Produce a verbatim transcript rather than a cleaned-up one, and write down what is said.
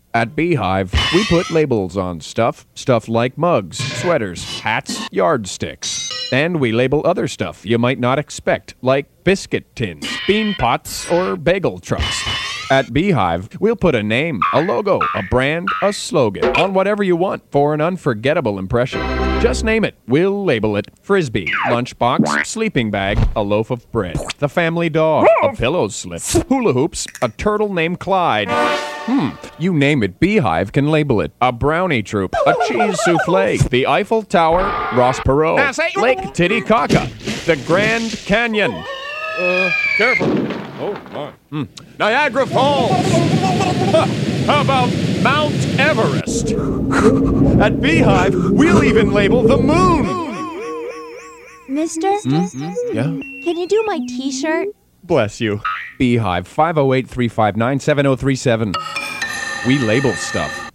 At Beehive, we put labels on stuff, stuff like mugs, sweaters, hats, yardsticks. And we label other stuff you might not expect, like biscuit tins, bean pots, or bagel trucks. At Beehive, we'll put a name, a logo, a brand, a slogan on whatever you want for an unforgettable impression. Just name it. We'll label it Frisbee, lunchbox, sleeping bag, a loaf of bread, the family dog, a pillow slip, hula hoops, a turtle named Clyde. Hmm, you name it, Beehive can label it. A brownie troop, a cheese souffle, the Eiffel Tower, Ross Perot, Lake Titicaca, the Grand Canyon. Uh, careful. Oh, my. Hmm. Niagara Falls. Huh. How about Mount Everest? At Beehive, we'll even label the moon. Mister? Mm-hmm. Yeah? Can you do my t-shirt? Bless you. Beehive, five oh eight, three five nine, seven oh three seven. We label stuff.